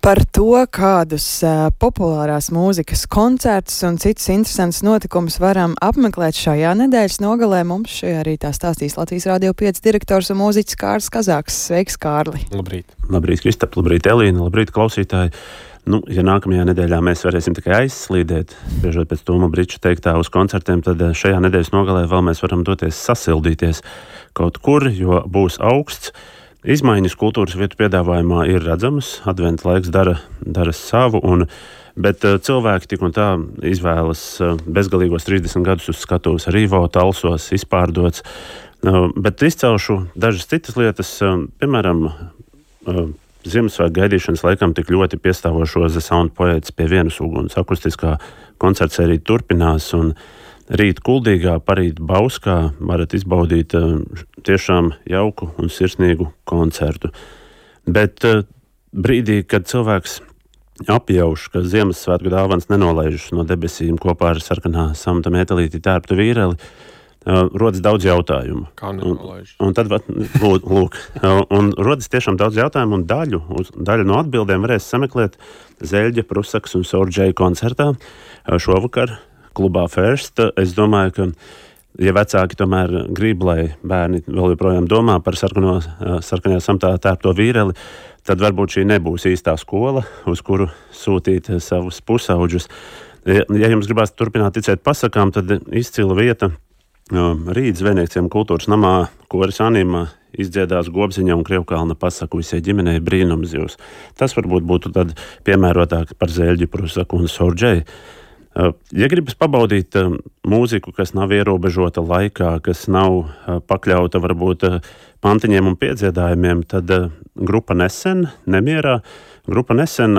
Par to, kādus populārās mūzikas koncertus un citus interesantus notikumus varam apmeklēt šajā nedēļas nogalē, mums šajā rītā stāstīs Latvijas Radio 5 direktors un mūziķis Kārlis Kazāks. Sveiks, Kārli! Labrīt! Labrīt, Kristap! Labrīt, Elīna! Labrīt, klausītāji! Ja nākamajā nedēļā mēs varēsim tikai aizslīdēt, spriežot pēc Toma Briča teiktā uz koncertiem, tad šajā nedēļas nogalē vēl mēs varam doties sasildīties kaut kur, jo būs augsts. Izmaiņas kultūras vietu piedāvājumā ir redzamas, adventa laiks dara savu, bet cilvēki tik un tā izvēlas bezgalīgos 30 gadus uz skatuves Rīvo, Talsos, izpārdots, bet izcelšu dažas citas lietas, piemēram, Ziemassvētku gaidīšanas laikam tik ļoti piestāvošo The Sound Poets pie vienas uguns. Akustiskā koncertsērija turpinās un rīt Kuldīgā, parīt Bauskā varat izbaudīt tiešām jauku un sirsnīgu koncertu. Bet brīdī, kad cilvēks apjauš, ka Ziemassvētku dāvans nenolaižas no debesīm kopā ar sarkanā samta metālīti tērptu vīreli, rodas daudz jautājumu. Kā nenolaižas? Un tad, lūk, un rodas tiešām daudz jautājumu, un daļu no atbildēm varēs sameklēt Zeļģa, Prusaks un Sorģēja koncertā šovakar klubā First. Es domāju, ka, ja vecāki tomēr grib, lai bērni vēl joprojām domā par sarkanajā samtā tērpto vīreli, tad varbūt šī nebūs īstā skola, uz kuru sūtīt savus pusauģus. Ja jums gribās turpināt ticēt pasakām, tad izcila vieta rīt Zvejniekiem kultūras namā koris Anima izdziedās Gobziņa un Krievkalna pasaku visai ģimenei Brīnumzivs. Tas varbūt būtu tad piemērotāk par Zeļģi, Prusaku un Sorģēju. Ja gribas pabaudīt mūziku, kas nav ierobežota laikā, kas nav pakļauta varbūt pantiņiem un piedziedājumiem, tad grupa Nesen, Nemierā, grupa Nesen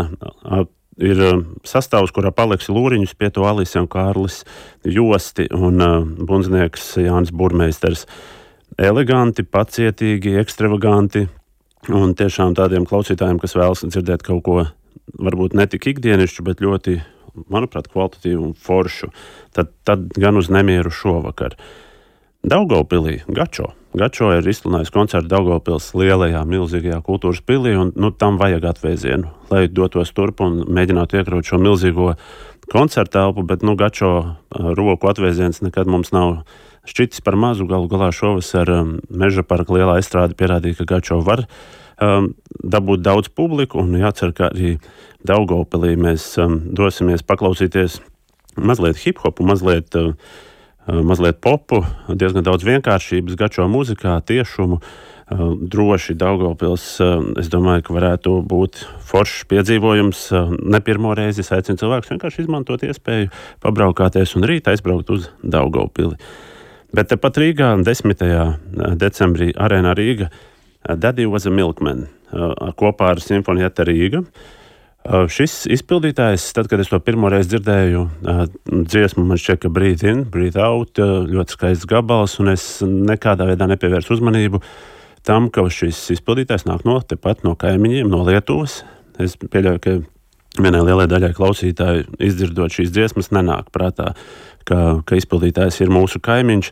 ir sastāvs, kurā paliks Lūriņus, Pieto Alise un Kārlis Josti un bundznieks Jānis Burmeisters. Eleganti, pacietīgi, ekstravaganti un tiešām tādiem klausītājiem, kas vēlas dzirdēt kaut ko varbūt ne tik ikdienišķu, bet ļoti, manuprāt, kvalitatīvu un foršu, tad gan uz Nemieru šovakar. Daugavpilī Gačo. Gačo ir izsludinājis koncertu Daugavpils lielajā, milzīgajā kultūras pilī, un tam vajag atvēzienu, lai dotos turp un mēģinātu iekraut šo milzīgo koncertu telpu, bet Gačo roku atvēziens nekad mums nav šķitis par mazu. Galu galā šovasar Meža parka lielā estrāde pierādīja, ka Gačo var dabūt daudz publiku, un jācer, ka arī Daugavpilī mēs dosimies paklausīties mazliet hip-hopu, mazliet popu, diezgan daudz vienkāršības Gačo muzikā, tiešumu. Droši Daugavpils, es domāju, ka varētu būt foršs piedzīvojums. Ne pirmo reizi es aicinu cilvēkus vienkārši izmantot iespēju pabraukāties un rīt aizbraukt uz Daugavpili. Bet tepat Rīgā 10. decembrī Arēnā Rīga Daddy was a Milkman kopā ar Simfonietta Rīga. Šis izpildītājs, tad, kad es to pirmo reizi dzirdēju, dziesmu man šķiet, ka Breathe In, Breathe Out, ļoti skaists gabals, un es nekādā veidā nepievērsu uzmanību tam, ka šis izpildītājs nāk tepat no kaimiņiem, no Lietuvas. Es pieļauju, ka vienai lielai daļai klausītāju izdzirdot šīs dziesmas nenāk prātā, ka izpildītājs ir mūsu kaimiņš.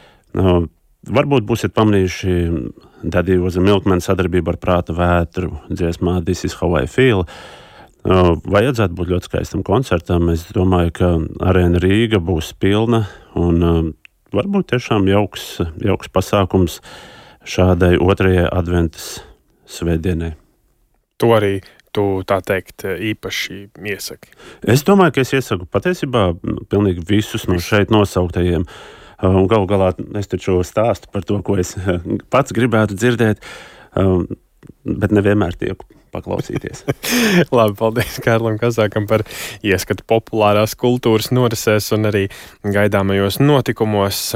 Varbūt būsiet pamanījuši Daddy was a Milkman sadarbību ar Prāta vētru dziesmā This is how I feel. Vajadzētu būt ļoti skaistam koncertam. Es domāju, ka Arēna Rīga būs pilna un varbūt tiešām jauks pasākums šādai otrajai adventas svētdienai. To arī tu, tā teikt, īpaši iesaki? Es domāju, ka es iesaku patiesībā pilnīgi visus no šeit nosauktajiem. Un galu galā es taču stāstu par to, ko es pats gribētu dzirdēt, bet nevienmēr tieku paklausīties. Labi, paldies Kārlim Kazākam par ieskatu populārās kultūras norisēs un arī gaidāmajos notikumos.